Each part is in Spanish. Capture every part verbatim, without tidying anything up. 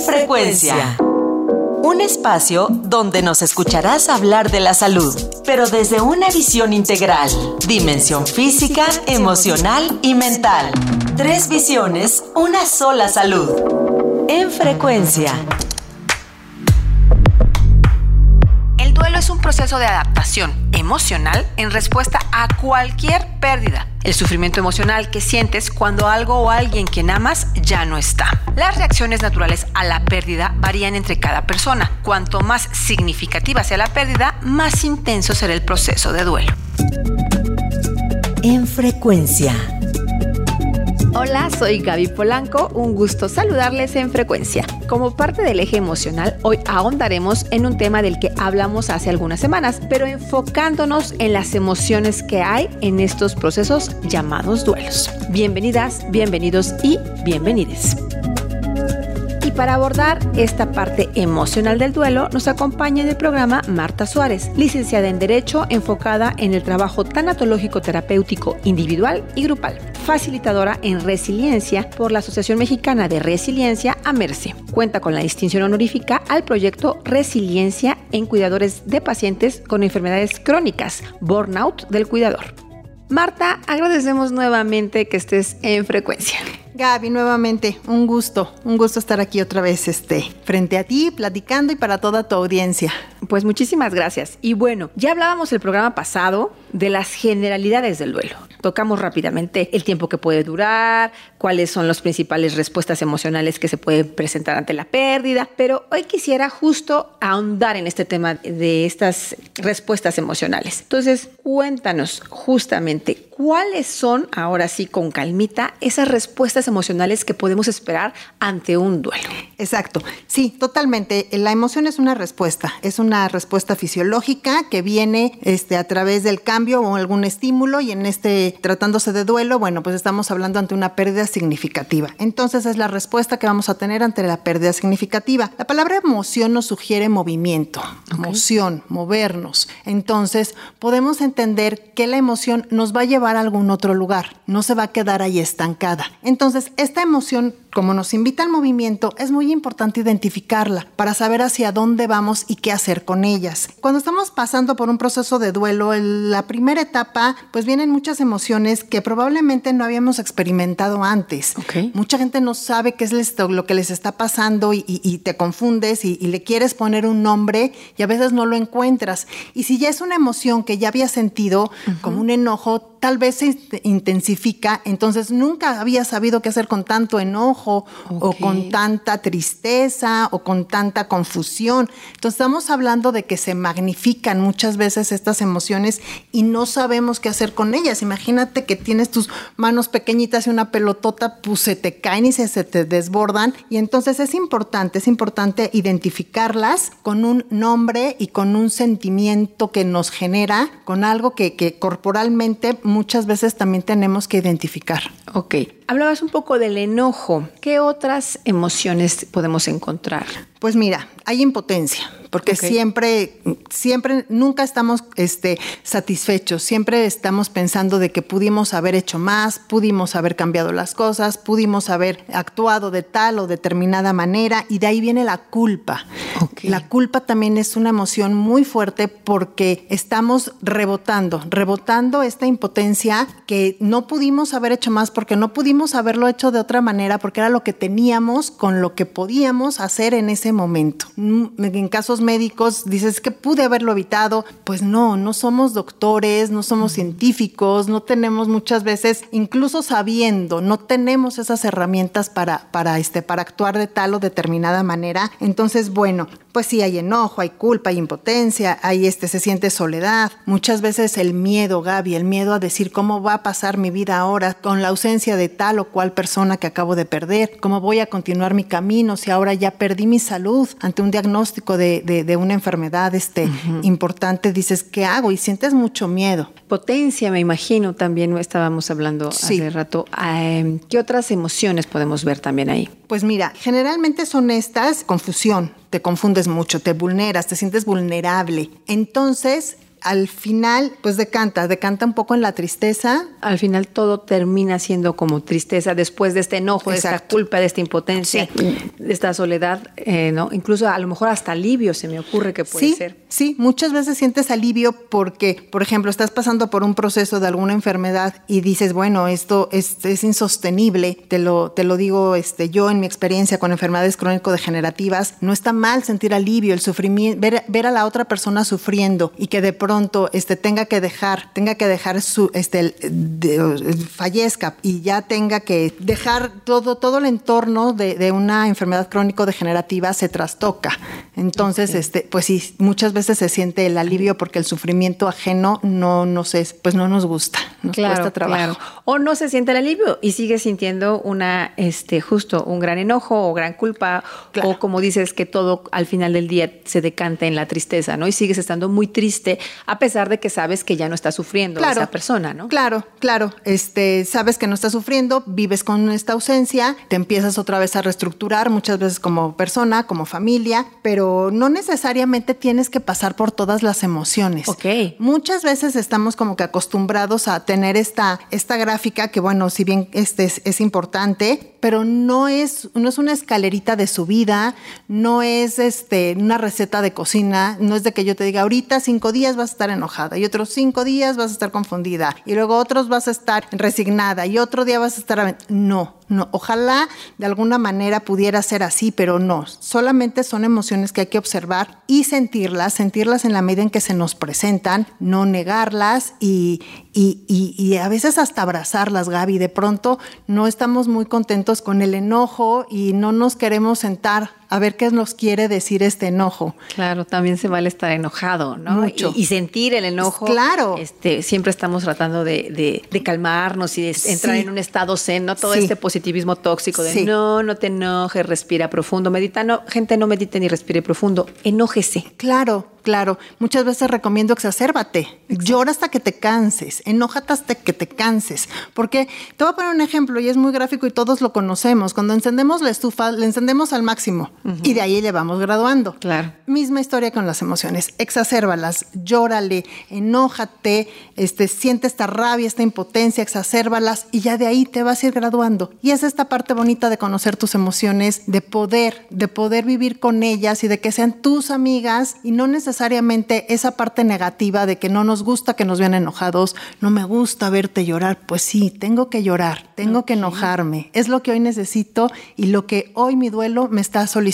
Frecuencia. Un espacio donde nos escucharás hablar de la salud, pero desde una visión integral. Dimensión física, emocional y mental. Tres visiones, una sola salud. En Frecuencia. El duelo es un proceso de adaptación emocional en respuesta a cualquier pérdida. El sufrimiento emocional que sientes cuando algo o alguien quien amas ya no está. Las reacciones naturales a la pérdida varían entre cada persona. Cuanto más significativa sea la pérdida, más intenso será el proceso de duelo. En Frecuencia. Hola, soy Gaby Polanco, un gusto saludarles en Frecuencia. Como parte del eje emocional, hoy ahondaremos en un tema del que hablamos hace algunas semanas, pero enfocándonos en las emociones que hay en estos procesos llamados duelos. Bienvenidas, bienvenidos y bienvenides. Y para abordar esta parte emocional del duelo, nos acompaña en el programa Marta Suárez, licenciada en Derecho, enfocada en el trabajo tanatológico terapéutico individual y grupal, facilitadora en resiliencia por la Asociación Mexicana de Resiliencia, AMERCE. Cuenta con la distinción honorífica al proyecto Resiliencia en Cuidadores de Pacientes con Enfermedades Crónicas, Burnout del Cuidador. Marta, agradecemos nuevamente que estés en Frecuencia. Gaby, nuevamente, un gusto, un gusto estar aquí otra vez este, frente a ti, platicando y para toda tu audiencia. Pues muchísimas gracias. Y bueno, ya hablábamos el programa pasado de las generalidades del duelo. Tocamos rápidamente el tiempo que puede durar, cuáles son las principales respuestas emocionales que se pueden presentar ante la pérdida, pero hoy quisiera justo ahondar en este tema de estas respuestas emocionales. Entonces, cuéntanos justamente cuáles son, ahora sí con calmita, esas respuestas emocionales que podemos esperar ante un duelo. Exacto, sí, totalmente. La emoción es una respuesta, es una respuesta fisiológica que viene este, a través del cambio o algún estímulo, y en este, tratándose de duelo, bueno, pues estamos hablando ante una pérdida significativa. Entonces es la respuesta que vamos a tener ante la pérdida significativa. La palabra emoción nos sugiere movimiento, okay. Moción, movernos. Entonces podemos entender que la emoción nos va a llevar a algún otro lugar, no se va a quedar ahí estancada. Entonces esta emoción, como nos invita al movimiento, es muy importante identificarla para saber hacia dónde vamos y qué hacer con ellas. Cuando estamos pasando por un proceso de duelo, en la primera etapa, pues vienen muchas emociones que probablemente no habíamos experimentado antes. Okay. Mucha gente no sabe qué es lo que les está pasando y, y, y te confundes y, y le quieres poner un nombre y a veces no lo encuentras. Y si ya es una emoción que ya habías sentido, uh-huh. como un enojo, tal vez se intensifica, entonces nunca había sabido qué hacer con tanto enojo, okay. o con tanta tristeza o con tanta confusión. Entonces estamos hablando de que se magnifican muchas veces estas emociones y no sabemos qué hacer con ellas. Imagínate que tienes tus manos pequeñitas y una pelotota, pues se te caen y se, se te desbordan, y entonces es importante, es importante identificarlas con un nombre y con un sentimiento que nos genera, con algo que, que corporalmente muchas veces también tenemos que identificar. Ok. Hablabas un poco del enojo. ¿Qué otras emociones podemos encontrar? Pues mira, hay impotencia, porque okay. siempre, siempre, nunca estamos este, satisfechos, siempre estamos pensando de que pudimos haber hecho más, pudimos haber cambiado las cosas, pudimos haber actuado de tal o determinada manera, y de ahí viene la culpa. Okay. La culpa también es una emoción muy fuerte porque estamos rebotando, rebotando esta impotencia que no pudimos haber hecho más porque no pudimos haberlo hecho de otra manera, porque era lo que teníamos con lo que podíamos hacer en ese momento. En casos médicos dices que pude haberlo evitado, pues no, no somos doctores, no somos científicos, no tenemos muchas veces, incluso sabiendo, no tenemos esas herramientas para, para, este, para actuar de tal o determinada manera. Entonces, bueno, pues sí, hay enojo, hay culpa, hay impotencia, hay este, se siente soledad. Muchas veces el miedo, Gaby, el miedo a decir cómo va a pasar mi vida ahora con la ausencia de tal o cual persona que acabo de perder, cómo voy a continuar mi camino si ahora ya perdí mi salud ante un diagnóstico de, de, de una enfermedad este, uh-huh. importante. Dices, ¿qué hago? Y sientes mucho miedo. Potencia, me imagino, también estábamos hablando sí. hace rato. Eh, ¿Qué otras emociones podemos ver también ahí? Pues mira, generalmente son estas: confusión, te confundes mucho, te vulneras, te sientes vulnerable. Entonces, Al final, pues decanta, decanta un poco en la tristeza. Al final todo termina siendo como tristeza después de este enojo, Exacto. de esta culpa, de esta impotencia, sí. de esta soledad, eh, ¿no? Incluso a lo mejor hasta alivio se me ocurre que puede sí, ser. Sí, muchas veces sientes alivio porque, por ejemplo, estás pasando por un proceso de alguna enfermedad y dices, bueno, esto es, es insostenible, te lo, te lo digo este, yo en mi experiencia con enfermedades crónico-degenerativas, no está mal sentir alivio, el sufrimiento, ver, ver a la otra persona sufriendo y que de pronto este, tenga que dejar, tenga que dejar su, este, de, de, fallezca y ya tenga que dejar todo, todo el entorno de, de una enfermedad crónico-degenerativa se trastoca. Entonces, okay. este, pues sí, muchas veces se siente el alivio porque el sufrimiento ajeno no, no sé, pues no nos gusta, nos claro, cuesta trabajo. Claro. O no se siente el alivio y sigues sintiendo una, este, justo un gran enojo o gran culpa, claro. o como dices, que todo al final del día se decanta en la tristeza, ¿no? Y sigues estando muy triste a pesar de que sabes que ya no está sufriendo claro, esa persona, ¿no? Claro, claro. Este, sabes que no está sufriendo, vives con esta ausencia, te empiezas otra vez a reestructurar, muchas veces como persona, como familia, pero no necesariamente tienes que pasar por todas las emociones. Okay. Muchas veces estamos como que acostumbrados a tener esta, esta gráfica que, bueno, si bien este es, es importante, pero no es, no es una escalerita de su vida, no es este, una receta de cocina, no es de que yo te diga, ahorita cinco días vas a estar enojada y otros cinco días vas a estar confundida y luego otros vas a estar resignada y otro día vas a estar... No, no. Ojalá de alguna manera pudiera ser así, pero no. Solamente son emociones que hay que observar y sentirlas, sentirlas en la medida en que se nos presentan, no negarlas y, y, y, y a veces hasta abrazarlas, Gaby. De pronto no estamos muy contentos con el enojo y no nos queremos sentar a ver qué nos quiere decir este enojo. Claro, también se vale estar enojado, ¿no? Mucho. Y, y sentir el enojo. Claro. Este, siempre estamos tratando de, de, de calmarnos y de entrar sí. en un estado zen, ¿no? Todo sí. este positivismo tóxico de sí. no, no te enojes, respira profundo, medita. No, gente, no medite ni respire profundo, enójese. Claro, claro. Muchas veces recomiendo exacérbate. Exacto. Llora hasta que te canses, enójate hasta que te canses. Porque te voy a poner un ejemplo y es muy gráfico y todos lo conocemos. Cuando encendemos la estufa, la encendemos al máximo. Uh-huh. Y de ahí le vamos graduando. Claro. Misma historia con las emociones. Exacérbalas, llórale, enójate, este, siente esta rabia, esta impotencia, exacérbalas y ya de ahí te vas a ir graduando. Y es esta parte bonita de conocer tus emociones, de poder, de poder vivir con ellas y de que sean tus amigas y no necesariamente esa parte negativa de que no nos gusta que nos vean enojados, no me gusta verte llorar. Pues sí, tengo que llorar, tengo okay. que enojarme. Es lo que hoy necesito y lo que hoy mi duelo me está solicitando.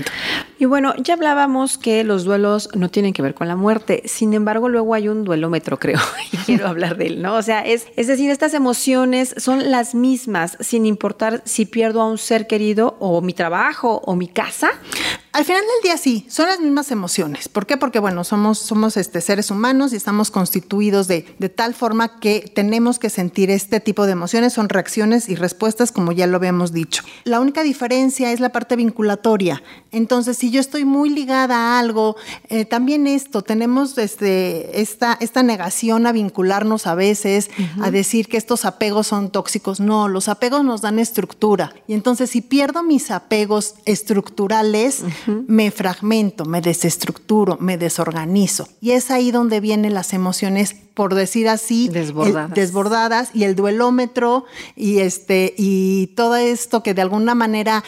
Y bueno, ya hablábamos que los duelos no tienen que ver con la muerte. Sin embargo, luego hay un duelómetro, creo, y quiero hablar de él, ¿no? O sea, es, es decir, estas emociones son las mismas, sin importar si pierdo a un ser querido o mi trabajo o mi casa. Al final del día sí, son las mismas emociones. ¿Por qué? Porque, bueno, somos, somos este, seres humanos y estamos constituidos de, de tal forma que tenemos que sentir este tipo de emociones. Son reacciones y respuestas, como ya lo habíamos dicho. La única diferencia es la parte vinculatoria. Entonces, si yo estoy muy ligada a algo, eh, también esto, tenemos este, esta, esta negación a vincularnos a veces, uh-huh. a decir que estos apegos son tóxicos. No, los apegos nos dan estructura. Y entonces, si pierdo mis apegos estructurales, uh-huh. me fragmento, me desestructuro, me desorganizo. Y es ahí donde vienen las emociones, por decir así, desbordadas, el, desbordadas y el duelómetro y, este, y todo esto que de alguna manera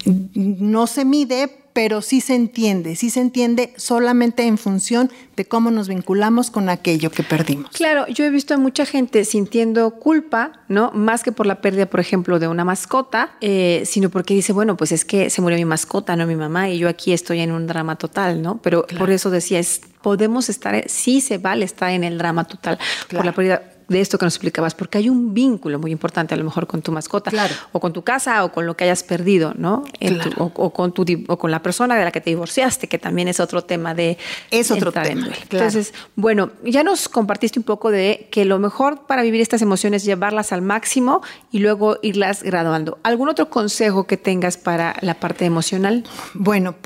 no se mide, pero sí se entiende, sí se entiende solamente en función de cómo nos vinculamos con aquello que perdimos. Claro, yo he visto a mucha gente sintiendo culpa, ¿no? Más que por la pérdida, por ejemplo, de una mascota, eh, sino porque dice, bueno, pues es que se murió mi mascota, no mi mamá, y yo aquí estoy en un drama total, ¿no? Pero claro. por eso decía, es, podemos estar, sí se vale estar en el drama total claro. por la pérdida de esto que nos explicabas, porque hay un vínculo muy importante a lo mejor con tu mascota, claro. o con tu casa, o con lo que hayas perdido, ¿no? Claro. Tu, o, o, con tu, o con la persona de la que te divorciaste, que también es otro tema de es otro tema. Claro. Entonces, bueno, ya nos compartiste un poco de que lo mejor para vivir estas emociones es llevarlas al máximo y luego irlas graduando. ¿Algún otro consejo que tengas para la parte emocional? Bueno, pues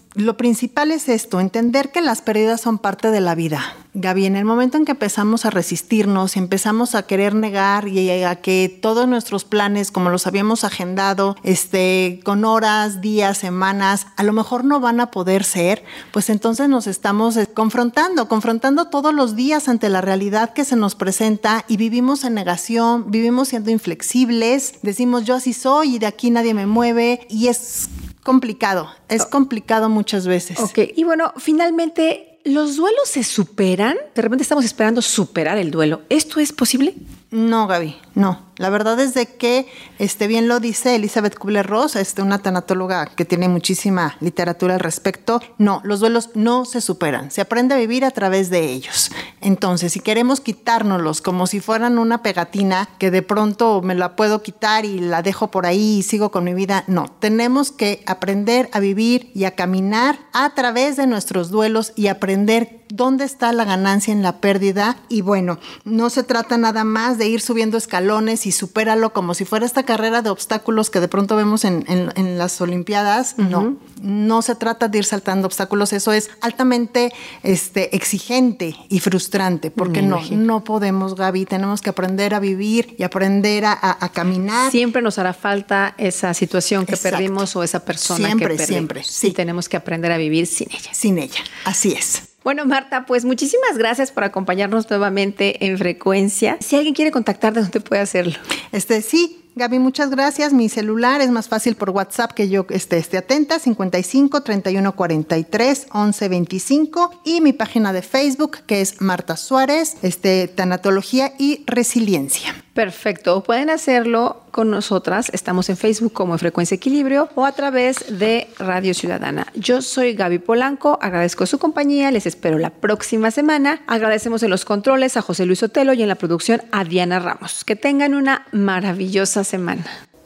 lo principal es esto, entender que las pérdidas son parte de la vida. Gaby, en el momento en que empezamos a resistirnos, empezamos a querer negar y a que todos nuestros planes, como los habíamos agendado, este, con horas, días, semanas, a lo mejor no van a poder ser, pues entonces nos estamos confrontando, confrontando todos los días ante la realidad que se nos presenta y vivimos en negación, vivimos siendo inflexibles, decimos yo así soy y de aquí nadie me mueve y es complicado, es complicado muchas veces. Ok, y bueno, finalmente, ¿los duelos se superan? De repente estamos esperando superar el duelo. ¿Esto es posible? No, Gaby, no. La verdad es de que, este, bien lo dice Elizabeth Kubler-Ross, este, una tanatóloga que tiene muchísima literatura al respecto. No, los duelos no se superan. Se aprende a vivir a través de ellos. Entonces, si queremos quitárnoslos como si fueran una pegatina que de pronto me la puedo quitar y la dejo por ahí y sigo con mi vida, no. Tenemos que aprender a vivir y a caminar a través de nuestros duelos y aprender dónde está la ganancia en la pérdida. Y bueno, no se trata nada más de ir subiendo escalones y supéralo como si fuera esta carrera de obstáculos que de pronto vemos en, en, en las Olimpiadas. Uh-huh. No, no se trata de ir saltando obstáculos. Eso es altamente este, exigente y frustrante, porque no, no podemos, Gaby. Tenemos que aprender a vivir y aprender a, a, a caminar. Siempre nos hará falta esa situación que Exacto. perdimos o esa persona siempre, que perdimos. Siempre, siempre. Sí. Y tenemos que aprender a vivir sin ella. Sin ella, así es. Bueno, Marta, pues muchísimas gracias por acompañarnos nuevamente en Frecuencia. Si alguien quiere contactarte, ¿dónde puede hacerlo? Este, sí. Gaby, muchas gracias. Mi celular es más fácil por WhatsApp que yo esté, esté atenta, cincuenta y cinco, treinta y uno, cuarenta y tres, once, veinticinco, y mi página de Facebook que es Marta Suárez, este, Tanatología y Resiliencia. Perfecto. Pueden hacerlo con nosotras. Estamos en Facebook como en Frecuencia Equilibrio o a través de Radio Ciudadana. Yo soy Gaby Polanco. Agradezco su compañía. Les espero la próxima semana. Agradecemos en los controles a José Luis Otelo y en la producción a Diana Ramos. Que tengan una maravillosa semana.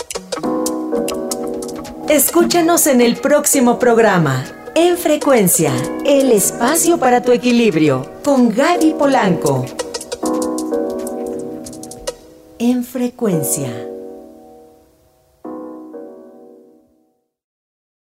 Escúchanos en el próximo programa. En Frecuencia, el espacio para tu equilibrio, con Gaby Polanco. En Frecuencia.